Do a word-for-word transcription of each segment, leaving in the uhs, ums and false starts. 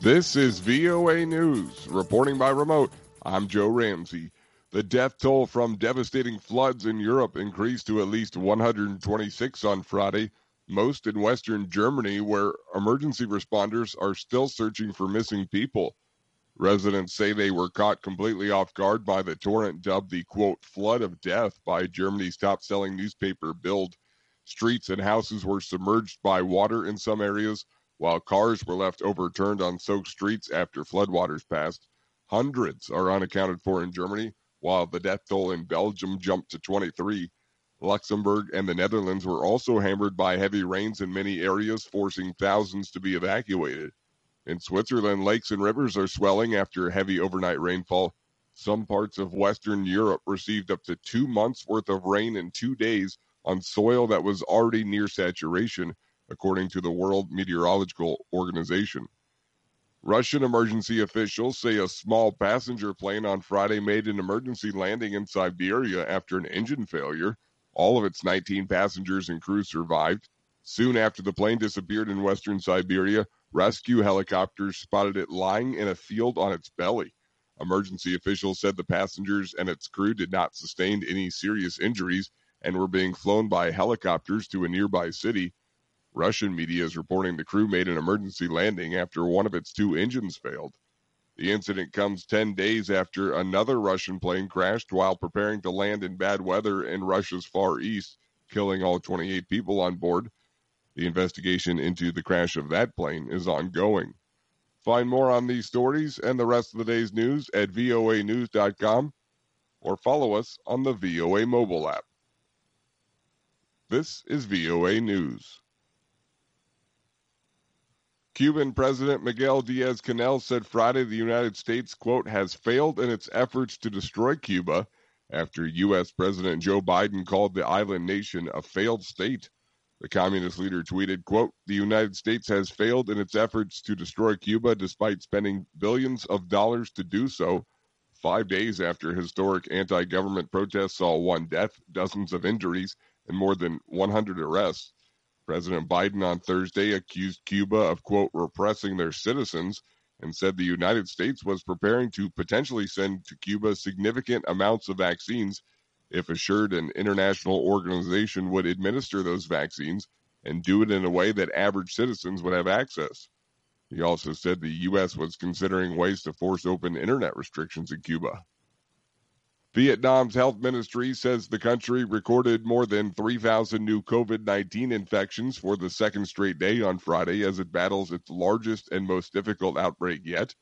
This is V O A News. Reporting by remote, I'm Joe Ramsey. The death toll from devastating floods in Europe increased to at least one hundred twenty-six on Friday, most in western Germany, where emergency responders are still searching for missing people. Residents say they were caught completely off guard by the torrent dubbed the, quote, flood of death by Germany's top-selling newspaper Bild. Streets and houses were submerged by water in some areas, while cars were left overturned on soaked streets after floodwaters passed. Hundreds are unaccounted for in Germany, while the death toll in Belgium jumped to twenty-three. Luxembourg and the Netherlands were also hammered by heavy rains in many areas, forcing thousands to be evacuated. In Switzerland, lakes and rivers are swelling after heavy overnight rainfall. Some parts of Western Europe received up to two months' worth of rain in two days on soil that was already near saturation, according to the World Meteorological Organization. Russian emergency officials say a small passenger plane on Friday made an emergency landing in Siberia after an engine failure. All of its nineteen passengers and crew survived. Soon after the plane disappeared in western Siberia, rescue helicopters spotted it lying in a field on its belly. Emergency officials said the passengers and its crew did not sustain any serious injuries and were being flown by helicopters to a nearby city. Russian media is reporting the crew made an emergency landing after one of its two engines failed. The incident comes ten days after another Russian plane crashed while preparing to land in bad weather in Russia's Far East, killing all twenty-eight people on board. The investigation into the crash of that plane is ongoing. Find more on these stories and the rest of the day's news at V O A news dot com or follow us on the V O A mobile app. This is V O A News. Cuban President Miguel Diaz-Canel said Friday the United States, quote, has failed in its efforts to destroy Cuba after U S President Joe Biden called the island nation a failed state. The communist leader tweeted, quote, the United States has failed in its efforts to destroy Cuba despite spending billions of dollars to do so. Five days after historic anti-government protests saw one death, dozens of injuries, and more than one hundred arrests. President Biden on Thursday accused Cuba of, quote, repressing their citizens and said the United States was preparing to potentially send to Cuba significant amounts of vaccines if assured an international organization would administer those vaccines and do it in a way that average citizens would have access. He also said the U S was considering ways to force open internet restrictions in Cuba. Vietnam's health ministry says the country recorded more than three thousand new covid nineteen infections for the second straight day on Friday as it battles its largest and most difficult outbreak yet.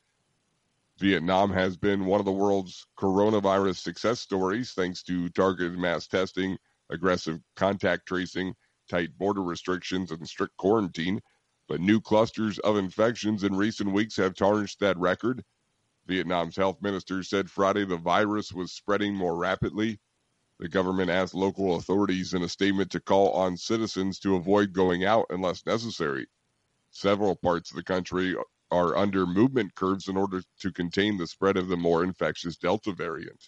Vietnam has been one of the world's coronavirus success stories thanks to targeted mass testing, aggressive contact tracing, tight border restrictions, and strict quarantine. But new clusters of infections in recent weeks have tarnished that record. Vietnam's health minister said Friday the virus was spreading more rapidly. The government asked local authorities in a statement to call on citizens to avoid going out unless necessary. Several parts of the country are under movement curves in order to contain the spread of the more infectious Delta variant.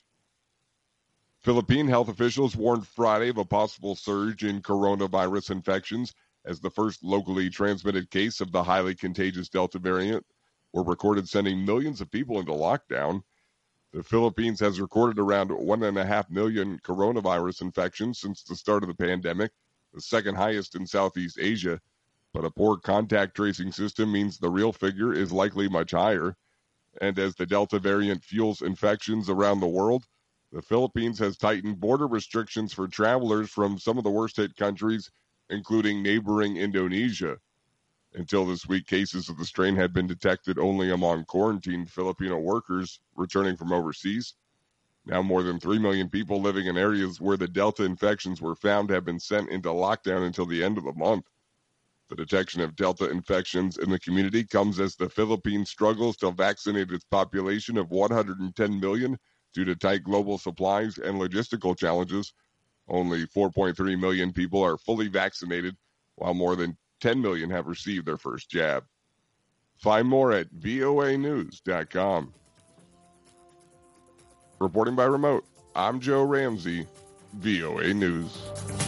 Philippine health officials warned Friday of a possible surge in coronavirus infections as the first locally transmitted case of the highly contagious Delta variant were recorded, sending millions of people into lockdown. The Philippines has recorded around one point five million coronavirus infections since the start of the pandemic, the second highest in Southeast Asia. But a poor contact tracing system means the real figure is likely much higher. And as the Delta variant fuels infections around the world, the Philippines has tightened border restrictions for travelers from some of the worst-hit countries, including neighboring Indonesia. Until this week, cases of the strain had been detected only among quarantined Filipino workers returning from overseas. Now more than three million people living in areas where the Delta infections were found have been sent into lockdown until the end of the month. The detection of Delta infections in the community comes as the Philippines struggles to vaccinate its population of one hundred ten million due to tight global supplies and logistical challenges. Only four point three million people are fully vaccinated, while more than ten million have received their first jab. Find more at V O A news dot com. Reporting by remote, I'm Joe Ramsey, V O A News.